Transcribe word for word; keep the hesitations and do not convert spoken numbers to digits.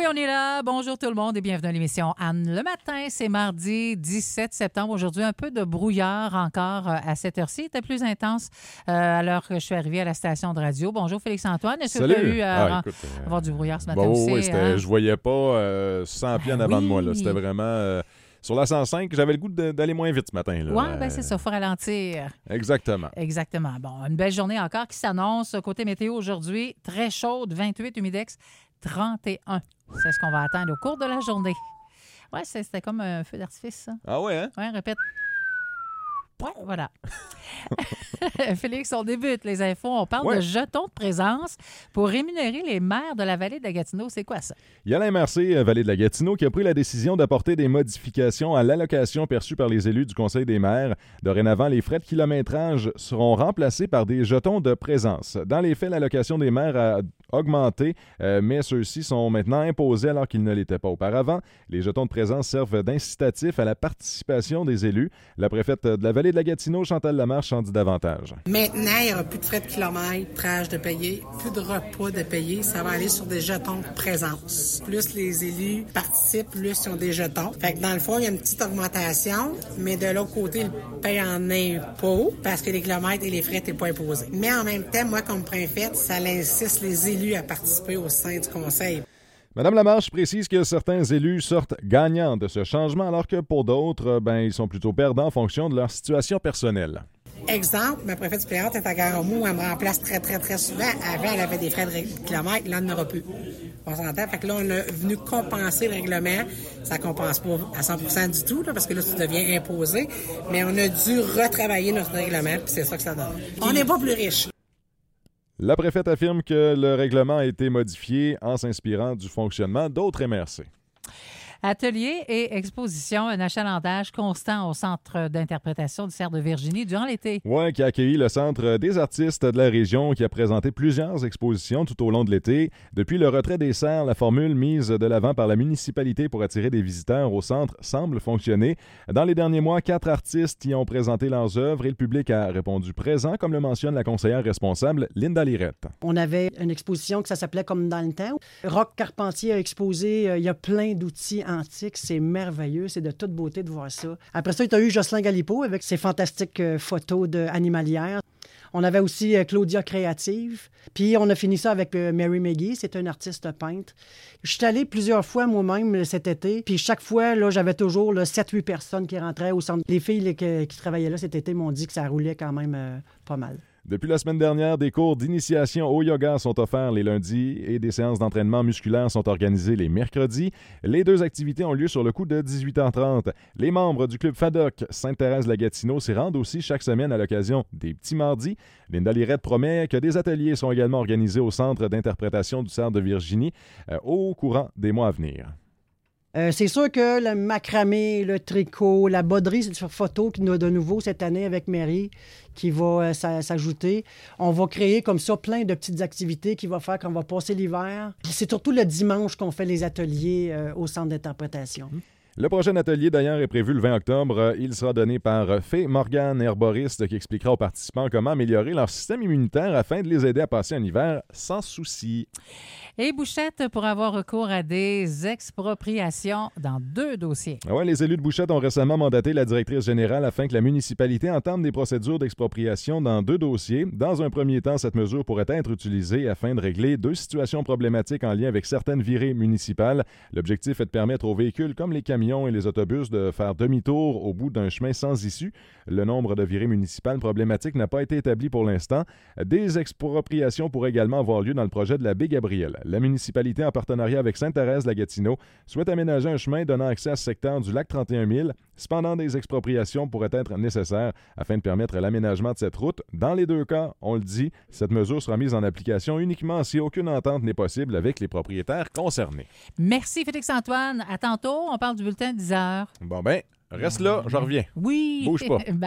on est là. Bonjour tout le monde et bienvenue à l'émission Anne le matin. C'est mardi dix-sept septembre. Aujourd'hui, un peu de brouillard encore à cette heure-ci. C'était plus intense euh, alors que je suis arrivée à la station de radio. Bonjour Félix-Antoine. Est-ce Salut. que tu as eu à ah, euh, écoute, euh, avoir du brouillard ce matin bon, aussi? Oui, c'était, hein? je voyais pas euh, cent pieds en avant oui. de moi. Là. C'était vraiment... Euh, sur la cent cinq, j'avais le goût de, d'aller moins vite ce matin. Oui, bien c'est ça. Il faut ralentir. Exactement. Exactement. Bon, une belle journée encore qui s'annonce. Côté météo aujourd'hui, très chaude, vingt-huit, humidex, trente et un. C'est ce qu'on va attendre au cours de la journée. Oui, c'était comme un feu d'artifice, ça. Ah ouais, hein? Oui, répète. Oui, voilà. Félix, on débute les infos. On parle ouais. de jetons de présence pour rémunérer les maires de la vallée de la Gatineau. C'est quoi ça? Il y a la M R C Vallée de la Gatineau qui a pris la décision d'apporter des modifications à l'allocation perçue par les élus du Conseil des maires. Dorénavant, les frais de kilométrage seront remplacés par des jetons de présence. Dans les faits, l'allocation des maires a augmenté, euh, mais ceux-ci sont maintenant imposés alors qu'ils ne l'étaient pas auparavant. Les jetons de présence servent d'incitatif à la participation des élus. La préfète de la Vallée de la Gatineau, Chantal Lamarche, en dit davantage. Maintenant, il n'y aura plus de frais de kilométrage de payer, plus de repas de payer. Ça va aller sur des jetons de présence. Plus les élus participent, plus ils ont des jetons. Fait que dans le fond, il y a une petite augmentation, mais de l'autre côté, ils payent en impôts parce que les kilomètres et les frais n'étaient pas imposés. Mais en même temps, moi, comme préfète, ça insiste les élus à participer au sein du conseil. Mme Lamarche précise que certains élus sortent gagnants de ce changement, alors que pour d'autres, ben, ils sont plutôt perdants en fonction de leur situation personnelle. Exemple, ma préfète suppléante est à Garamou, où elle me remplace très, très, très souvent. Avant, elle avait des frais de kilomètres, là, elle n'en aura plus. On s'entend? Fait que là, on est venu compenser le règlement. Ça compense pas à cent pour cent du tout, là, parce que là, ça devient imposé. Mais on a dû retravailler notre règlement, puis c'est ça que ça donne. On n'est pas plus riches. La préfète affirme que le règlement a été modifié en s'inspirant du fonctionnement d'autres M R C. Ateliers et expositions, un achalandage constant au Centre d'interprétation du Cerf de Virginie durant l'été. Oui, qui a accueilli le Centre des artistes de la région, qui a présenté plusieurs expositions tout au long de l'été. Depuis le retrait des cerfs, la formule mise de l'avant par la municipalité pour attirer des visiteurs au centre semble fonctionner. Dans les derniers mois, quatre artistes y ont présenté leurs œuvres et le public a répondu présent, comme le mentionne la conseillère responsable Linda Lirette. On avait une exposition que ça s'appelait Comme dans le temps. Roch Carpentier a exposé, euh, il y a plein d'outils antique, c'est merveilleux, c'est de toute beauté de voir ça. Après ça, tu as eu Jocelyn Galipeau avec ses fantastiques euh, photos d'animalières. On avait aussi euh, Claudia Créative. Puis on a fini ça avec euh, Mary McGee, c'est une artiste peintre. Je suis allé plusieurs fois moi-même cet été, puis chaque fois, là, j'avais toujours sept huit personnes qui rentraient au centre. Les filles là, qui, qui travaillaient là cet été m'ont dit que ça roulait quand même euh, pas mal. Depuis la semaine dernière, des cours d'initiation au yoga sont offerts les lundis et des séances d'entraînement musculaire sont organisées les mercredis. Les deux activités ont lieu sur le coup de dix-huit heures trente. Les membres du club FADOC Sainte-Thérèse-la-Gatineau s'y rendent aussi chaque semaine à l'occasion des petits mardis. Linda Lirette promet que des ateliers sont également organisés au Centre d'interprétation du Cerf de Virginie euh, au courant des mois à venir. Euh, c'est sûr que le macramé, le tricot, la broderie, c'est sur photo qui nous a de nouveau cette année avec Mary qui va euh, s'ajouter. On va créer comme ça plein de petites activités qui vont faire qu'on va passer l'hiver. Puis c'est surtout le dimanche qu'on fait les ateliers euh, au centre d'interprétation. Mmh. Le prochain atelier, d'ailleurs, est prévu le vingt octobre. Il sera donné par Fée Morgane, herboriste, qui expliquera aux participants comment améliorer leur système immunitaire afin de les aider à passer un hiver sans souci. Et Bouchette pour avoir recours à des expropriations dans deux dossiers. Oui, les élus de Bouchette ont récemment mandaté la directrice générale afin que la municipalité entame des procédures d'expropriation dans deux dossiers. Dans un premier temps, cette mesure pourrait être utilisée afin de régler deux situations problématiques en lien avec certaines virées municipales. L'objectif est de permettre aux véhicules comme les camions et les autobus de faire demi-tour au bout d'un chemin sans issue. Le nombre de virées municipales problématiques n'a pas été établi pour l'instant. Des expropriations pourraient également avoir lieu dans le projet de la baie Gabrielle. La municipalité, en partenariat avec Sainte-Thérèse-la-Gatineau, souhaite aménager un chemin donnant accès à ce secteur du lac trente et un mille. Cependant, des expropriations pourraient être nécessaires afin de permettre l'aménagement de cette route. Dans les deux cas, on le dit, cette mesure sera mise en application uniquement si aucune entente n'est possible avec les propriétaires concernés. Merci Félix-Antoine. À tantôt, on parle du bulletin de dix heures. Bon ben, reste là, je reviens. Oui. Bouge pas.